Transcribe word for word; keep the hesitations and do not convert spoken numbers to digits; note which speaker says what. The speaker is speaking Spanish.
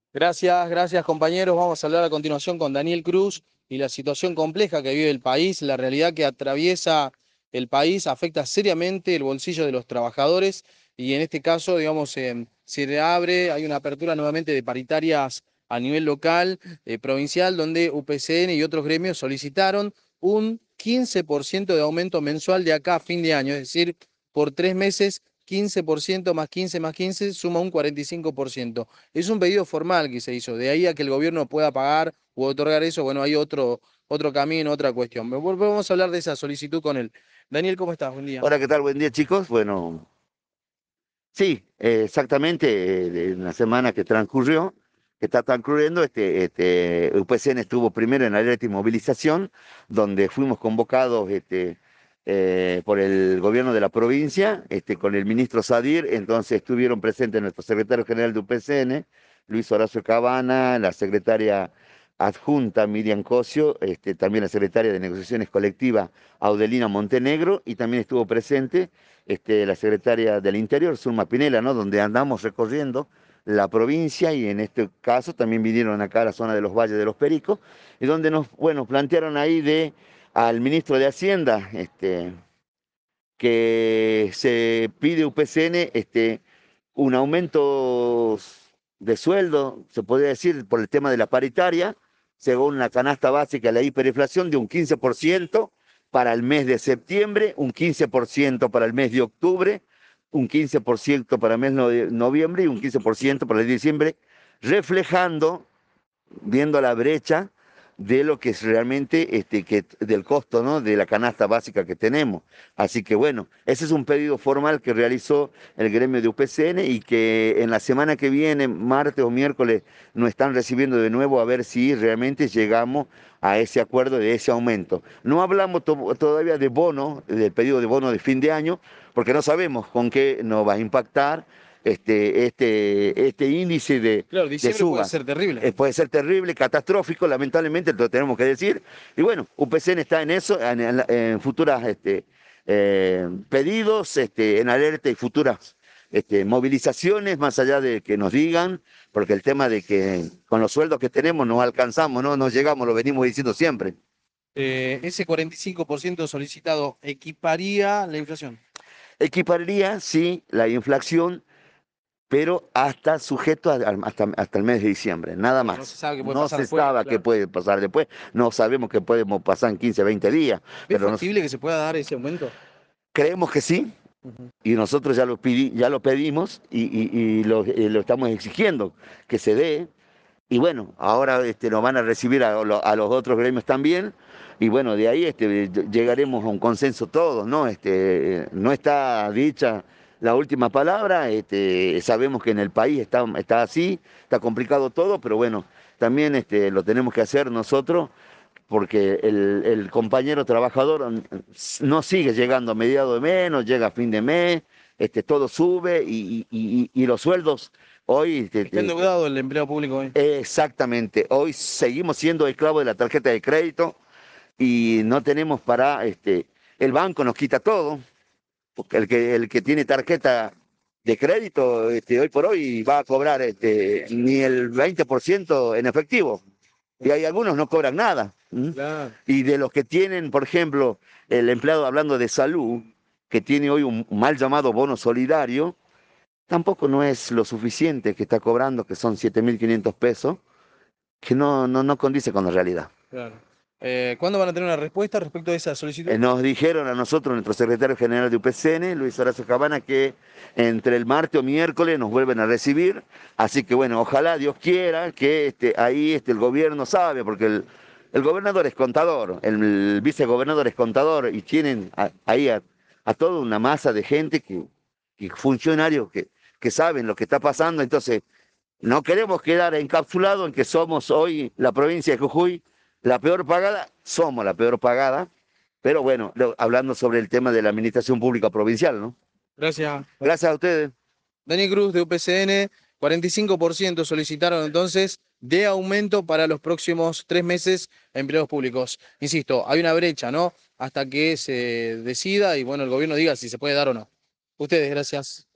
Speaker 1: Gracias, gracias compañeros. Vamos a hablar a continuación con Daniel Cruz y la situación compleja que vive el país. La realidad que atraviesa el país afecta seriamente el bolsillo de los trabajadores y en este caso, digamos, eh, se abre, hay una apertura nuevamente de paritarias a nivel local, eh, provincial, donde U P C N y otros gremios solicitaron un quince por ciento de aumento mensual de acá a fin de año, es decir, por tres meses, quince por ciento más quince más quince suma un cuarenta y cinco por ciento. Es un pedido formal que se hizo. De ahí a que el gobierno pueda pagar u otorgar eso, bueno, hay otro, otro camino, otra cuestión. Pero Vamos a hablar de esa solicitud con él. Daniel, ¿cómo estás? Buen día.
Speaker 2: Hola, ¿qué tal? Buen día, chicos. Bueno, sí, eh, exactamente, eh, en la semana que transcurrió, que está transcurriendo, este, este, U P C N estuvo primero en alerta y movilización, donde fuimos convocados este, eh, por el gobierno de la provincia, este, con el ministro Sadir. Entonces estuvieron presentes nuestro secretario general de U P C N, Luis Horacio Cabana, la secretaria adjunta Miriam Cosio, este, también la secretaria de Negociaciones Colectivas Audelina Montenegro, y también estuvo presente este, la secretaria del Interior, Zulma Pinela, ¿no? Donde andamos recorriendo la provincia, y en este caso también vinieron acá a la zona de los Valles de los Pericos, y donde nos, bueno, plantearon ahí de, al ministro de Hacienda, este, que se pide U P C N este, un aumento de sueldo, se podría decir, por el tema de la paritaria, según la canasta básica de la hiperinflación, de un quince por ciento para el mes de septiembre, un quince por ciento para el mes de octubre, un quince por ciento para el mes de noviembre y un quince por ciento para el de diciembre, reflejando, viendo la brecha de lo que es realmente este, que, del costo, ¿no? De la canasta básica que tenemos. Así que bueno, ese es un pedido formal que realizó el gremio de U P C N, y que en la semana que viene, martes o miércoles, nos están recibiendo de nuevo a ver si realmente llegamos a ese acuerdo de ese aumento. No hablamos to todavía de bono, del pedido de bono de fin de año, porque no sabemos con qué nos va a impactar este, este, este índice de,
Speaker 1: Claro,
Speaker 2: de
Speaker 1: diciembre puede
Speaker 2: suba.
Speaker 1: ser terrible.
Speaker 2: Eh, puede ser terrible, catastrófico, lamentablemente lo tenemos que decir. Y bueno, U P C N está en eso, en, en, en futuras este, eh, pedidos, este, en alerta y futuras este, movilizaciones, más allá de que nos digan, porque el tema de que con los sueldos que tenemos no alcanzamos, no nos llegamos, lo venimos diciendo siempre.
Speaker 1: Eh, ese cuarenta y cinco por ciento solicitado equiparía la inflación.
Speaker 2: Equipararía, sí, la inflación, pero hasta sujeto a, hasta, hasta el mes de diciembre, nada
Speaker 1: Claro, no se
Speaker 2: más.
Speaker 1: sabe qué puede
Speaker 2: No
Speaker 1: pasar
Speaker 2: se
Speaker 1: después,
Speaker 2: sabe qué
Speaker 1: claro.
Speaker 2: puede pasar después, no sabemos qué podemos pasar en quince, veinte días,
Speaker 1: ¿Ves
Speaker 2: pero nos,
Speaker 1: factible que se pueda dar ese aumento?
Speaker 2: creemos que sí,
Speaker 1: Ujú.
Speaker 2: y nosotros ya lo, pidi, ya lo pedimos y, y, y, lo, y, lo, estamos exigiendo que se dé. Y bueno, ahora este, nos van a recibir a, a los otros gremios también, y bueno, de ahí este, llegaremos a un consenso todos, ¿no? Este, no está dicha la última palabra, este, sabemos que en el país está, está así, está complicado todo, pero bueno, también este, lo tenemos que hacer nosotros, porque el, el compañero trabajador no sigue llegando a mediados de mes, no llega a fin de mes, este, todo sube, y, y, y los sueldos hoy...
Speaker 1: Está
Speaker 2: Este,
Speaker 1: endeudado el empleado público hoy.
Speaker 2: exactamente, hoy seguimos siendo esclavos de la tarjeta de crédito, y no tenemos para, este, el banco nos quita todo, porque el que, el que tiene tarjeta de crédito, este, hoy por hoy va a cobrar este, ni el veinte por ciento en efectivo, y hay algunos no cobran nada. ¿Mm?
Speaker 1: Claro.
Speaker 2: Y de los que tienen, por ejemplo, el empleado, hablando de salud, que tiene hoy un mal llamado bono solidario, tampoco no es lo suficiente que está cobrando, que son siete mil quinientos pesos, que no, no, no condice con la realidad.
Speaker 1: Claro. Eh, ¿cuándo van a tener una respuesta respecto a esa solicitud?
Speaker 2: Eh, nos dijeron a nosotros, nuestro secretario general de U P C N, Luis Horacio Cabana, que entre el martes o miércoles nos vuelven a recibir. Así que bueno, ojalá Dios quiera que este, ahí este, el gobierno sabe, porque el, el gobernador es contador, el, el vicegobernador es contador, y tienen a, ahí a, a toda una masa de gente, que, que funcionarios que, que saben lo que está pasando. Entonces, no queremos quedar encapsulados en que somos hoy la provincia de Jujuy la peor pagada, somos la peor pagada, pero bueno, lo, hablando sobre el tema de la administración pública provincial, ¿no?
Speaker 1: Gracias.
Speaker 2: Gracias a ustedes.
Speaker 1: Daniel Cruz de U P C N, cuarenta y cinco por ciento solicitaron entonces de aumento para los próximos tres meses a empleados públicos. Insisto, hay una brecha, ¿no? Hasta que se decida y bueno, el gobierno diga si se puede dar o no. Ustedes, gracias.